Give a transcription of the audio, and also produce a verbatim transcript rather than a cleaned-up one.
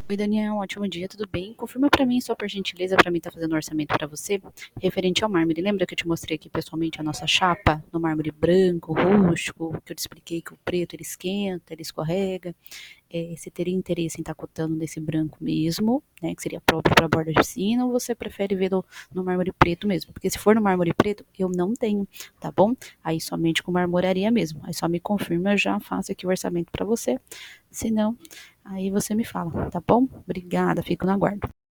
Oi, Daniel, ótimo dia, tudo bem? Confirma pra mim, só por gentileza, pra mim estar fazendo um orçamento pra você, referente ao mármore. Lembra que eu te mostrei aqui pessoalmente a nossa chapa no mármore branco, rústico, que eu te expliquei que o preto ele esquenta, ele escorrega. É, você teria interesse em estar cotando nesse branco mesmo, né, que seria próprio para borda de piscina, ou você prefere ver no, no mármore preto mesmo? Porque se for no mármore preto, eu não tenho, tá bom? Aí somente com marmoraria mesmo. Aí só me confirma, eu já faço aqui o orçamento para você. Se não, aí você me fala, tá bom? Obrigada, fico no aguardo.